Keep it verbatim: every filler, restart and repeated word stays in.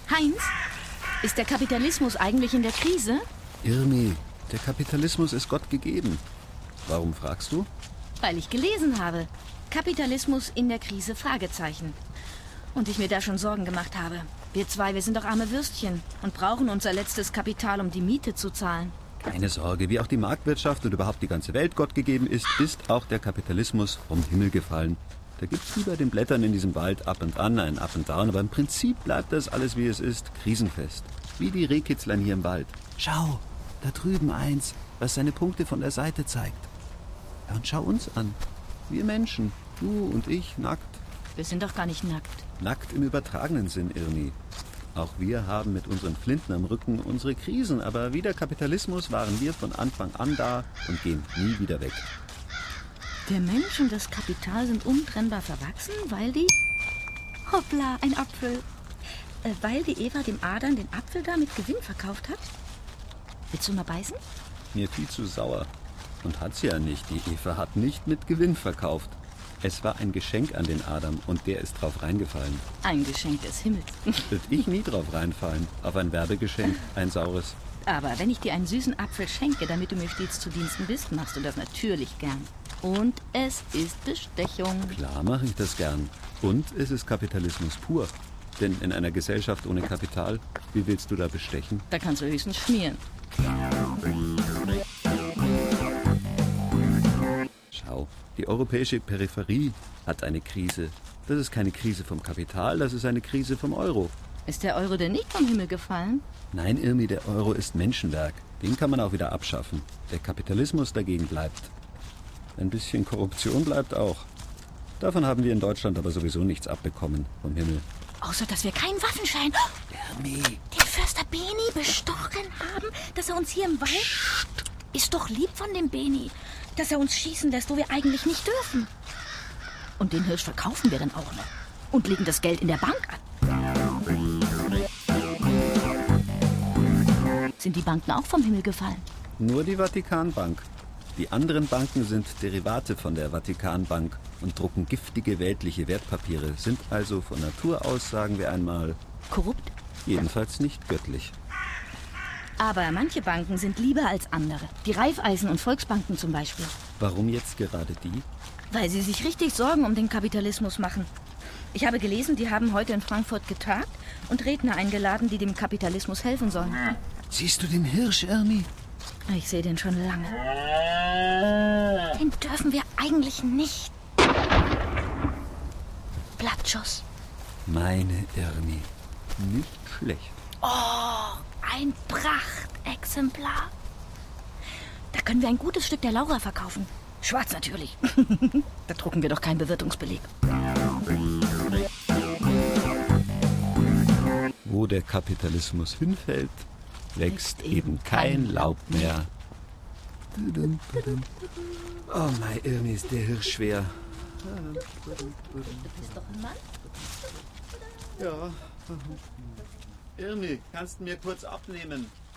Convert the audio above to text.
Heinz, ist der Kapitalismus eigentlich in der Krise? Irmi, der Kapitalismus ist Gott gegeben. Warum fragst du? Weil ich gelesen habe. Kapitalismus in der Krise, Fragezeichen. Und ich mir da schon Sorgen gemacht habe. Wir zwei, wir sind doch arme Würstchen und brauchen unser letztes Kapital, um die Miete zu zahlen. Keine Sorge, wie auch die Marktwirtschaft und überhaupt die ganze Welt Gott gegeben ist, ist auch der Kapitalismus vom Himmel gefallen. Da gibt's wie bei den Blättern in diesem Wald ab und an ein Up and Down, aber im Prinzip bleibt das alles wie es ist, krisenfest. Wie die Rehkitzlein hier im Wald. Schau, da drüben eins, was seine Punkte von der Seite zeigt. Ja, und schau uns an. Wir Menschen, du und ich, nackt. Wir sind doch gar nicht nackt. Nackt im übertragenen Sinn, Irmi. Auch wir haben mit unseren Flinten am Rücken unsere Krisen, aber wie der Kapitalismus waren wir von Anfang an da und gehen nie wieder weg. Der Mensch und das Kapital sind untrennbar verwachsen, weil die... Hoppla, ein Apfel. Äh, weil die Eva dem Adam den Apfel da mit Gewinn verkauft hat? Willst du mal beißen? Mir viel zu sauer. Und hat sie ja nicht. Die Eva hat nicht mit Gewinn verkauft. Es war ein Geschenk an den Adam und der ist drauf reingefallen. Ein Geschenk des Himmels. Würde ich nie drauf reinfallen. Auf ein Werbegeschenk, ein saures. Aber wenn ich dir einen süßen Apfel schenke, damit du mir stets zu Diensten bist, machst du das natürlich gern. Und es ist Bestechung. Klar mache ich das gern. Und es ist Kapitalismus pur. Denn in einer Gesellschaft ohne Kapital, wie willst du da bestechen? Da kannst du höchstens schmieren. Schau, die europäische Peripherie hat eine Krise. Das ist keine Krise vom Kapital, das ist eine Krise vom Euro. Ist der Euro denn nicht vom Himmel gefallen? Nein, Irmi, der Euro ist Menschenwerk. Den kann man auch wieder abschaffen. Der Kapitalismus dagegen bleibt. Ein bisschen Korruption bleibt auch. Davon haben wir in Deutschland aber sowieso nichts abbekommen vom Himmel. Außer, dass wir keinen Waffenschein... Irmi! Den Förster Beni bestochen haben, dass er uns hier im Wald... Psst. Ist doch lieb von dem Beni, dass er uns schießen lässt, wo wir eigentlich nicht dürfen. Und den Hirsch verkaufen wir dann auch noch. Und legen das Geld in der Bank an. Sind die Banken auch vom Himmel gefallen? Nur die Vatikanbank. Die anderen Banken sind Derivate von der Vatikanbank und drucken giftige weltliche Wertpapiere, sind also von Natur aus, sagen wir einmal... Korrupt? Jedenfalls nicht göttlich. Aber manche Banken sind lieber als andere. Die Raiffeisen- und Volksbanken zum Beispiel. Warum jetzt gerade die? Weil sie sich richtig Sorgen um den Kapitalismus machen. Ich habe gelesen, die haben heute in Frankfurt getagt und Redner eingeladen, die dem Kapitalismus helfen sollen. Siehst du den Hirsch, Irmi? Ich sehe den schon lange. Den dürfen wir eigentlich nicht. Blattschuss. Meine Irmi. Nicht schlecht. Oh, ein Prachtexemplar. Da können wir ein gutes Stück der Laura verkaufen. Schwarz natürlich. Da drucken wir doch keinen Bewirtungsbeleg. Wo der Kapitalismus hinfällt, wächst eben kein Laub mehr. Oh mein Irmi, ist der Hirsch schwer. Du bist doch ein Mann. Ja. Irmi, kannst du mir kurz abnehmen?